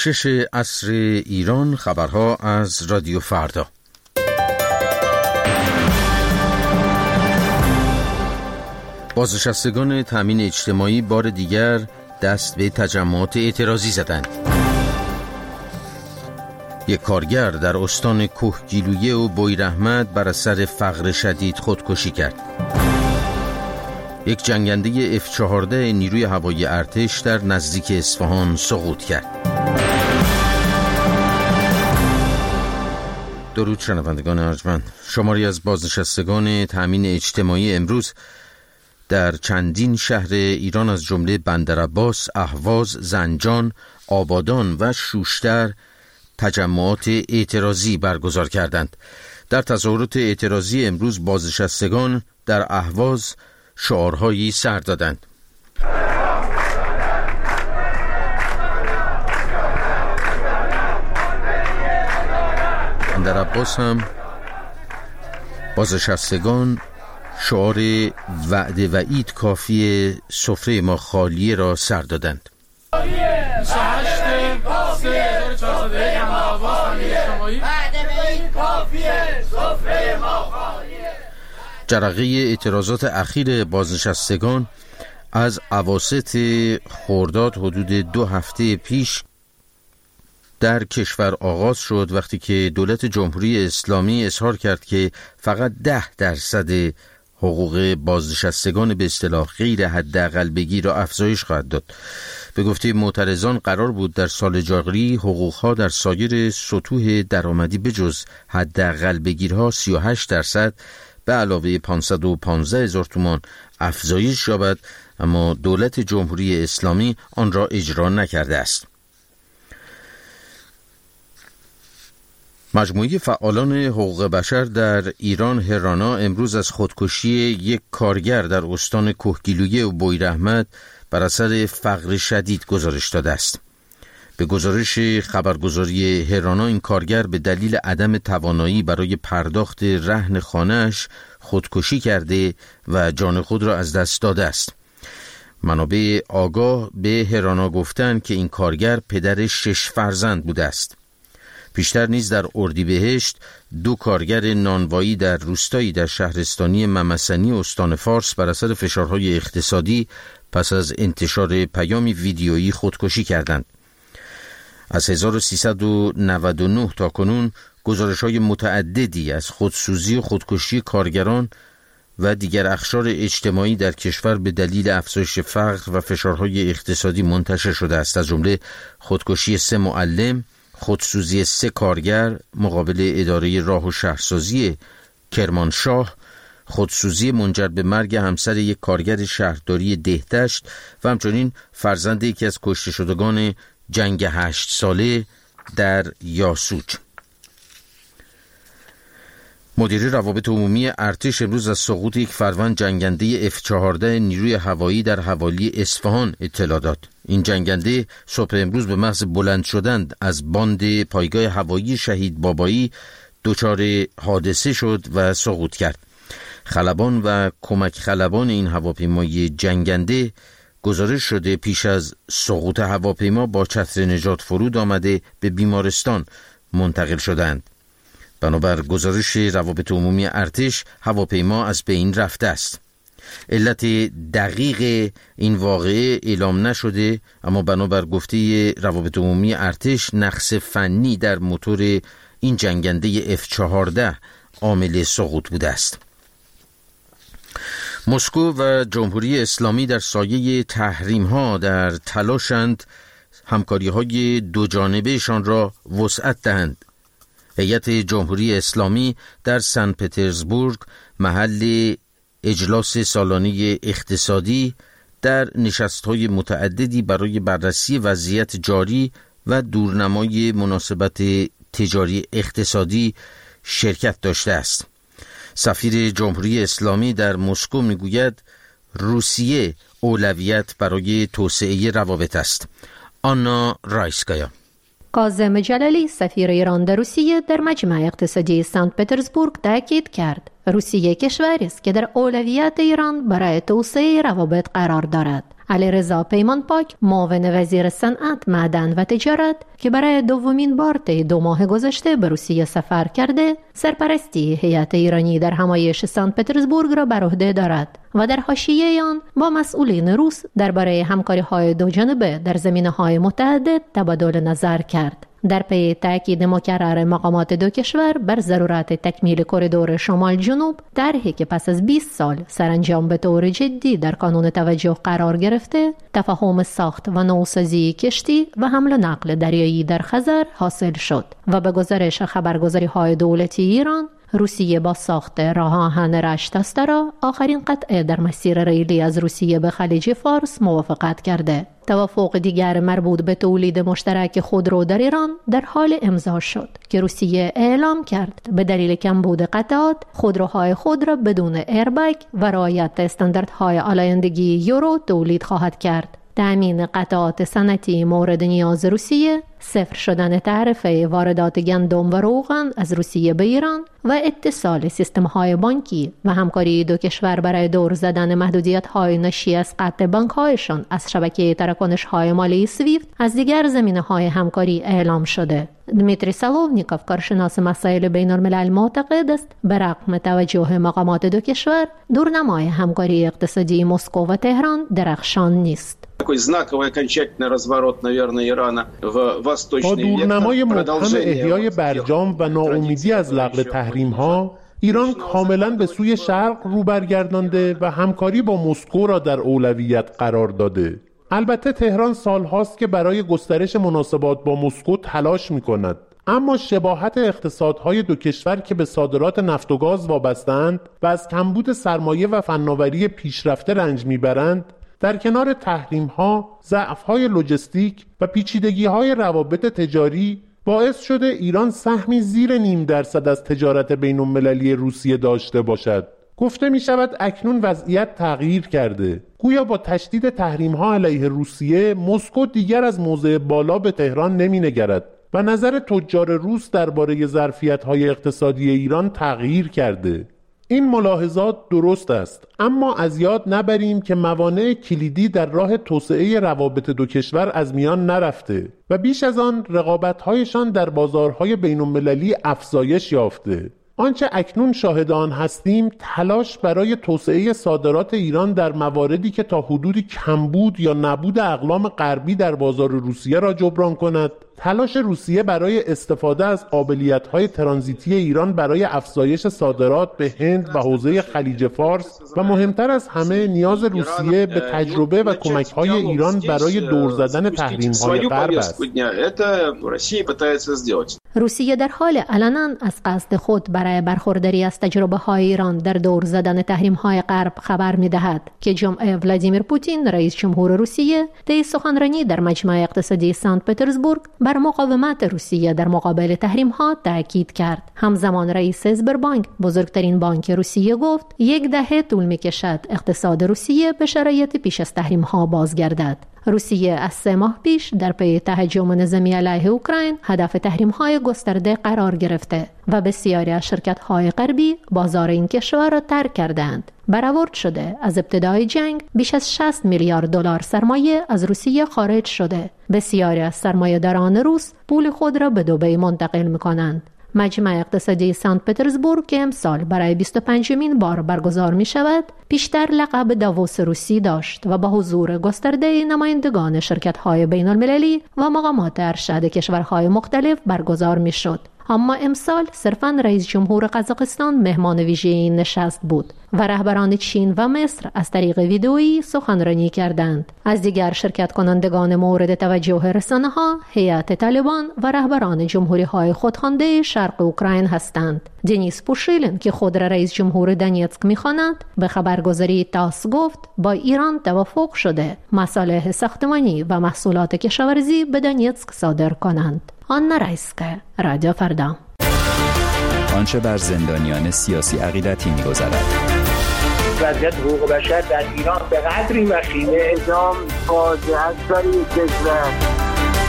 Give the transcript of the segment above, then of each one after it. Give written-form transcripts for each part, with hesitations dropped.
6 عصر ایران. خبرها از رادیو فردا. بازنشستگان تامین اجتماعی بار دیگر دست به تجمعات اعتراضی زدند. یک کارگر در استان کوهگیلویه و بویراحمد بر اثر فقر شدید خودکشی کرد. یک جنگنده F-14 نیروی هوایی ارتش در نزدیک اصفهان سقوط کرد. درود شنوندگان ارجمند. شماری از بازنشستگان تامین اجتماعی امروز در چندین شهر ایران از جمله بندرعباس، اهواز، زنجان، آبادان و شوشتر تجمعات اعتراضی برگزار کردند. در تظاهرات اعتراضی امروز بازنشستگان در اهواز شعارهایی سر دادند. بندرعباس هم بازنشستگان شعار وعده و عید کافی سفره ما خالیه را سر دادند. جرقه اعتراضات اخیر بازنشستگان از اواسط خرداد حدود 2 هفته پیش در کشور آغاز شد، وقتی که دولت جمهوری اسلامی اظهار کرد که فقط 10% حقوق بازنشستگان به اصطلاح غیر حداقل بگیر را افزایش خواهد داد. به گفته معترضان قرار بود در سال جاری حقوقها در سایر سطوح درآمدی بجز حداقل بگیرها 38% به علاوه 515,000 تومان افزایش یابد، اما دولت جمهوری اسلامی آن را اجرا نکرده است. مجموعه فعالان حقوق بشر در ایران هرانا امروز از خودکشی یک کارگر در استان کوهگیلویه و بویراحمد بر اثر فقر شدید گزارش داده است. به گزارش خبرگزاری هرانا این کارگر به دلیل عدم توانایی برای پرداخت رهن خانه‌اش خودکشی کرده و جان خود را از دست داده است. منابع آگاه به هرانا گفتند که این کارگر پدر 6 فرزند بوده است. پیشتر نیز در اردیبهشت 2 کارگر نانوایی در روستایی در شهرستانی ممسنی استان فارس بر اثر فشارهای اقتصادی پس از انتشار پیامی ویدیویی خودکشی کردند. از 1399 تا کنون گزارش‌های متعددی از خودسوزی و خودکشی کارگران و دیگر اقشار اجتماعی در کشور به دلیل افزایش فقر و فشارهای اقتصادی منتشر شده است، از جمله خودکشی 3 معلم، خودسوزی 3 کارگر مقابل اداره راه و شهرسازی کرمانشاه، خودسوزی منجر به مرگ همسر یک کارگر شهرداری دهتشت و همچنین فرزند یکی از کشته شدگان جنگ 8 ساله در یاسوج. مدیر روابط عمومی ارتش امروز از سقوط یک فروند جنگنده F-14 نیروی هوایی در حوالی اصفهان اطلاع داد. این جنگنده صبح امروز به محض بلند شدن از باند پایگاه هوایی شهید بابایی دچار حادثه شد و سقوط کرد. خلبان و کمک خلبان این هواپیمای جنگنده گزارش شده پیش از سقوط هواپیما با چتر نجات فرود آمده به بیمارستان منتقل شدند. بنابر گزارش روابط عمومی ارتش هواپیما از بین رفته است. علت دقیق این واقعه اعلام نشده، اما بنابر گفته روابط عمومی ارتش نقص فنی در موتور این جنگنده F-14 عامل سقوط بوده است. مسکو و جمهوری اسلامی در سایه تحریم‌ها در تلاشند همکاری‌های دو جانبهشان را وسعت دهند. هیئت جمهوری اسلامی در سن پترزبورگ محل اجلاس سالانه اقتصادی در نشست‌های متعددی برای بررسی وضعیت جاری و دورنمای مناسبت تجاری اقتصادی شرکت داشته است. سفیر جمهوری اسلامی در مسکو میگوید روسیه اولویت برای توسعه روابط است. آنا رایسکایا. کاظم جلالی سفیر ایران در روسیه در مجمع اقتصادی سنت پترزبورگ تاکید کرد روسیه کشوری است که در اولویت ایران برای توسعه روابط قرار دارد. علیرضا پیمانپاک، معاون وزیر صنعت، معدن و تجارت که برای دومین بار طی 2 ماه گذشته به روسیه سفر کرده، سرپرستی هیئت ایرانی در همایش سنت پترزبورگ را بر عهده دارد و در حاشیه آن با مسئولین روس درباره همکاری‌های دوجانبه در زمینه‌های متعدد تبادل نظر کرد. در پی تأکید مکرر مقامات دو کشور بر ضرورت تکمیل کریدور شمال جنوب، طرحی که پس از 20 سال سرانجام به طور جدی در کانون توجه قرار گرفته، تفاهم ساخت و نوسازی کشتی و حمل و نقل دریایی در خزر حاصل شد و به گزارش خبرگزاری‌های دولتی ایران، روسیه با ساخت راه آهن رشت استرا، آخرین قطعه در مسیر ریلی از روسیه به خلیج فارس، موافقت کرده. توافق دیگر مربوط به تولید مشترک خودرو در ایران در حال امضا شد که روسیه اعلام کرد به دلیل کمبود قطعات، خودروهای خود را بدون ایربگ و رعایت استانداردهای آلایندگی یورو تولید خواهد کرد. تأمین قطعات صنعتی مورد نیاز روسیه، صفر شدن تعرفه واردات گندم و روغن از روسیه به ایران و اتصال سیستم‌های بانکی و همکاری دو کشور برای دور زدن محدودیت‌های ناشی از قطع بانک‌هایشان از شبکه تراکنش‌های مالی سویفت از دیگر زمینه‌های همکاری اعلام شده. دمیتری سالوونیکوف، کارشناس مسائل بین‌الملل، معتقد است به رغم توجه مقامات دو کشور، دورنمای همکاری اقتصادی مسکو و تهران درخشان نیست. با دورنمای مبهم احیای برجام و ناامیدی از لغو تحریم‌ها، ایران کاملاً به سوی شرق رو برگردانده و همکاری با مسکو را در اولویت قرار داده. البته تهران سالهاست که برای گسترش مناسبات با مسکو تلاش می‌کند، اما شباهت اقتصادهای دو کشور که به صادرات نفت و گاز وابسته‌اند و از کمبود سرمایه و فناوری پیشرفته رنج می‌برند، در کنار تحریم‌ها، ضعف‌های لوجستیک و پیچیدگی‌های روابط تجاری باعث شده ایران سهمی زیر 0.5% از تجارت بین‌المللی روسیه داشته باشد. گفته می شود اکنون وضعیت تغییر کرده. گویا با تشدید تحریم‌ها علیه روسیه، مسکو دیگر از موضع بالا به تهران نمی نگرد و نظر تجار روس درباره ظرفیت‌های اقتصادی ایران تغییر کرده. این ملاحظات درست است، اما از یاد نبریم که موانع کلیدی در راه توسعه روابط دو کشور از میان نرفته و بیش از آن رقابت‌هایشان در بازارهای بین‌المللی افزایش یافته. آنچه اکنون شاهد آن هستیم، تلاش برای توسعه صادرات ایران در مواردی که تا حدودی کمبود یا نبود اقلام غربی در بازار روسیه را جبران کند، تلاش روسیه برای استفاده از قابلیت‌های ترانزیتی ایران برای افزایش صادرات به هند و حوزه خلیج فارس و مهمتر از همه نیاز روسیه به تجربه و کمک‌های ایران برای دور زدن تحریم‌های غرب است. روسیه در حال علنا از قصد خود برای برخورداری از تجربه‌های ایران در دور زدن تحریم‌های غرب خبر می‌دهد که جمعه ولادیمیر پوتین، رئیس جمهور روسیه، طی سخنرانی در مجمع اقتصادی سنت پترزبورگ بر مقاومت روسیه در مقابل تحریم‌ها تاکید کرد. همزمان رئیس سبربانک، بزرگترین بانک روسیه، گفت 10 دهه طول می‌کشد اقتصاد روسیه به شرایط پیش از تحریم‌ها بازگردد. روسیه از 3 ماه پیش در پی تهاجم نظامی علیه اوکراین هدف تحریم‌های گسترده قرار گرفته و بسیاری از شرکت‌های غربی بازار این کشور را ترک کردند. برآورد شده از ابتدای جنگ بیش از 60 میلیارد دلار سرمایه از روسیه خارج شده. بسیاری از سرمایه‌داران روس پول خود را به دبی منتقل می‌کنند. مجمع اقتصادی سنت پترزبورگ که امسال برای 25مین بار برگزار می شود، پیشتر لقب داووس روسی داشت و با حضور گسترده نمایندگان شرکت‌های بین‌المللی و مقامات ارشد کشورهای مختلف برگزار می شد. اما امسال صرفاً رئیس جمهور قزاقستان مهمان ویژه این نشست بود و رهبران چین و مصر از طریق ویدئویی سخنرانی کردند. از دیگر شرکت کنندگان مورد توجه رسانه‌ها، هیئت طالبان و رهبران جمهوری‌های خودخوانده شرق اوکراین هستند. دنیس پوشیلین که خود را رئیس جمهور دونیتسک می‌خواند، به خبرگزاری تاس گفت با ایران توافق شده مصالح ساختمانی و محصولات کشاورزی به دونیتسک صادر کنند. آنا رایسکه، رادیو فردا. آنچه بر زندانیان سیاسی عقیدتی می‌گذرد. وضعیت حقوق بشر در ایران به قدری وخیمه، اعدام فاجعه است برای کشور.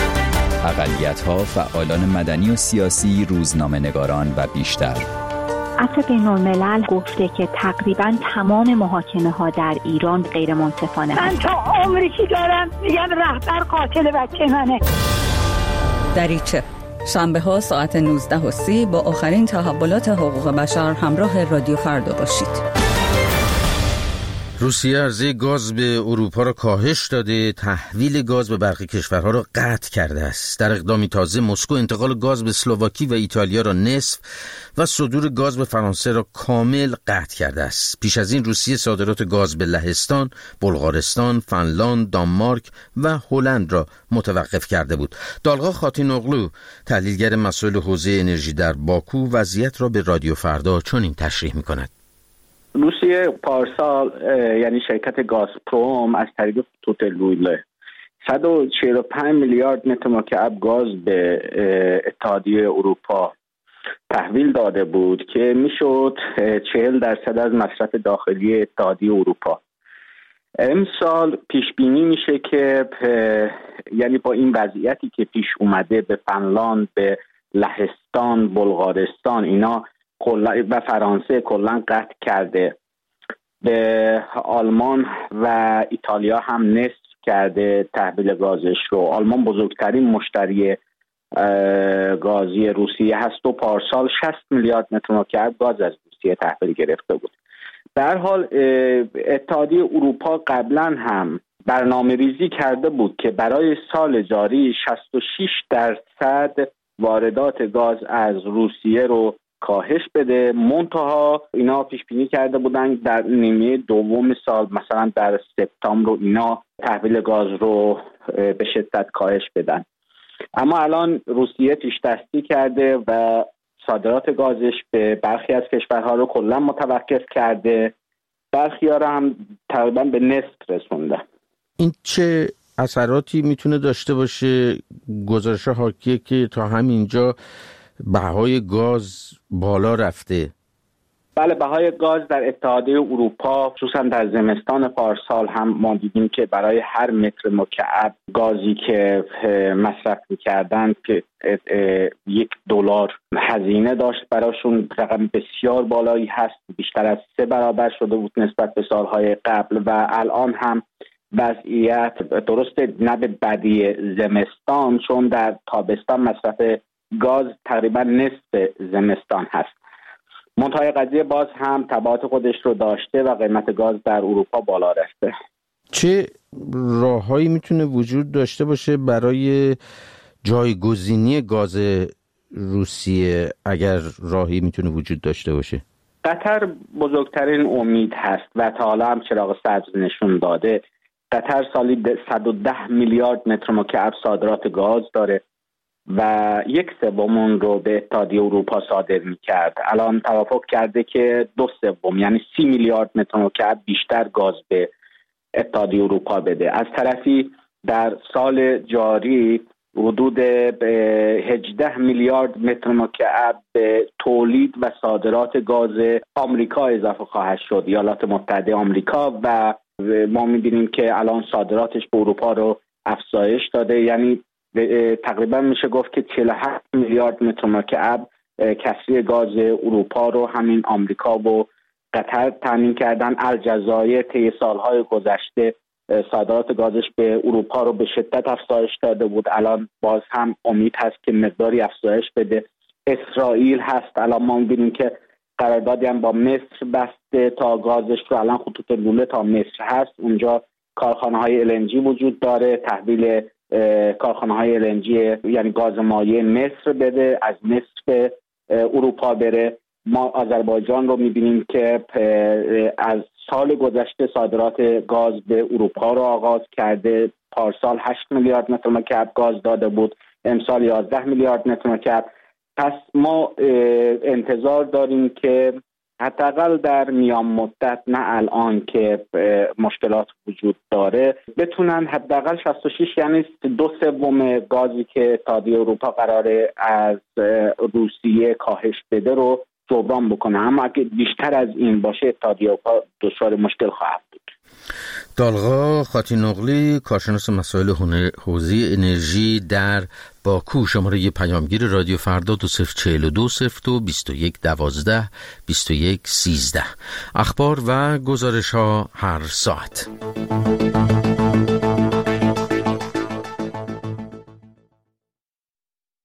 اقلیت‌ها، فعالان مدنی و سیاسی، روزنامه‌نگاران و بیشتر. عفو بین‌الملل گفته که تقریباً تمام محاکمه‌ها در ایران غیر منصفانه من تا عمری که دارم میگم رهبر قاتل بچه منه. دریچه شنبه ها ساعت 19:30 با آخرین تحولات حقوق بشر همراه رادیو فردا باشید. روسیه عرضه گاز به اروپا را کاهش داده، تحویل گاز به برخی کشورها را قطع کرده است. در اقدامی تازه مسکو انتقال گاز به اسلواکی و ایتالیا را نصف و صدور گاز به فرانسه را کامل قطع کرده است. پیش از این روسیه صادرات گاز به لهستان، بلغارستان، فنلاند، دانمارک و هلند را متوقف کرده بود. دالغا خاتینوغلو، تحلیلگر مسائل حوزه انرژی در باکو، وضعیت را به رادیو فردا چنین تشریح می‌کند. روسیه پارسال یعنی شرکت گازپروم از طریق خطوط لوله 145 میلیارد متر مکعب گاز به اتحادیه اروپا تحویل داده بود که میشد 40% از مصرف داخلی اتحادیه اروپا. امسال پیش بینی میشه که یعنی با این وضعیتی که پیش اومده به فنلاند، به لهستان، بلغارستان اینا و فرانسه کلا قطع کرده، به آلمان و ایتالیا هم نصف کرده تحویل گازش رو. آلمان بزرگترین مشتری گازی روسیه هست و پارسال 60 میلیارد متر مکعب گاز از روسیه تحویل گرفته بود. در هر حال اتحادیه اروپا قبلا هم برنامه ریزی کرده بود که برای سال جاری 66% واردات گاز از روسیه رو کاهش بده. منتها اینا پیش بینی کرده بودن در نیمه دوم سال، مثلا در سپتامبر رو اینا تحویل گاز رو به شدت کاهش بدن. اما الان روسیه پیش دستی کرده و صادرات گازش به برخی از کشورها رو کلا متوقف کرده، برخی ها رو هم تقریبا به نصف رسونده. این چه اثراتی میتونه داشته باشه؟ گزارش حاکیه که تا همینجا بهای گاز بالا رفته. بله، بهای گاز در اتحادیه اروپا خصوصا در زمستان پارسال هم ما دیدیم که برای هر متر مکعب گازی که مصرف می‌کردند که $1 هزینه داشت براشون، رقم بسیار بالایی هست، بیشتر از 3 برابر شده بود نسبت به سالهای قبل. و الان هم وضعیت درسته نه به بدی زمستان، چون در تابستان مصرف گاز تقریبا نصف زمستان هست. منتهای قضیه باز هم تبعات خودش رو داشته و قیمت گاز در اروپا بالا رفته. چه راههایی میتونه وجود داشته باشه برای جایگزینی گاز روسیه، اگر راهی میتونه وجود داشته باشه؟ قطر بزرگترین امید هست و تا حالا هم چراغ سبز نشون داده. قطر سالی 110 میلیارد متر مکعب صادرات گاز داره و 1/3 رو به اتحادیه اروپا صادر می‌کرد. الان توافق کرده که 2/3 یعنی 30 میلیارد متر مکعب بیشتر گاز به اتحادیه اروپا بده. از طرفی در سال جاری حدود 18 میلیارد متر مکعب به تولید و صادرات گاز آمریکا اضافه خواهد شد، ایالات متحده آمریکا، و ما می‌بینیم که الان صادراتش به اروپا رو افزایش داده. یعنی تقریبا میشه گفت که 47 میلیارد متر مکعب کسری گاز اروپا رو همین آمریکا و قطر تامین کردن. الجزایر طی سالهای گذشته صادرات گازش به اروپا رو به شدت افزایش داده بود، الان باز هم امید هست که مقداری افزایش بده. اسرائیل هست، الان ما می‌بینیم که قراردادی هم با مصر بسته تا گازش رو، الان خطوط لوله تا مصر هست، اونجا کارخانه‌های LNG وجود داره، تحویل کارخانه‌های LNG یعنی گاز مایع مصر بده، از مصر به اروپا بره. ما آذربایجان رو می‌بینیم که از سال گذشته صادرات گاز به اروپا رو آغاز کرده. پارسال 8 میلیارد متر مکعب گاز داده بود، امسال 11 میلیارد متر مکعب. پس ما انتظار داریم که حداقل در میان مدت، نه الان که مشکلات وجود داره، بتونن حداقل 66 یعنی 2/3 گازی که اتحادیه اروپا قراره از روسیه کاهش بده رو جبران بکنه. اما اگه بیشتر از این باشه اتحادیه اروپا دچار مشکل خواهد بود. دالغا خاتینوغلی، کارشناس مسائل حوزه انرژی در باکو. شماره پیامگیر رادیو فردا 2042 02 21 12 21 13. اخبار و گزارش ها هر ساعت.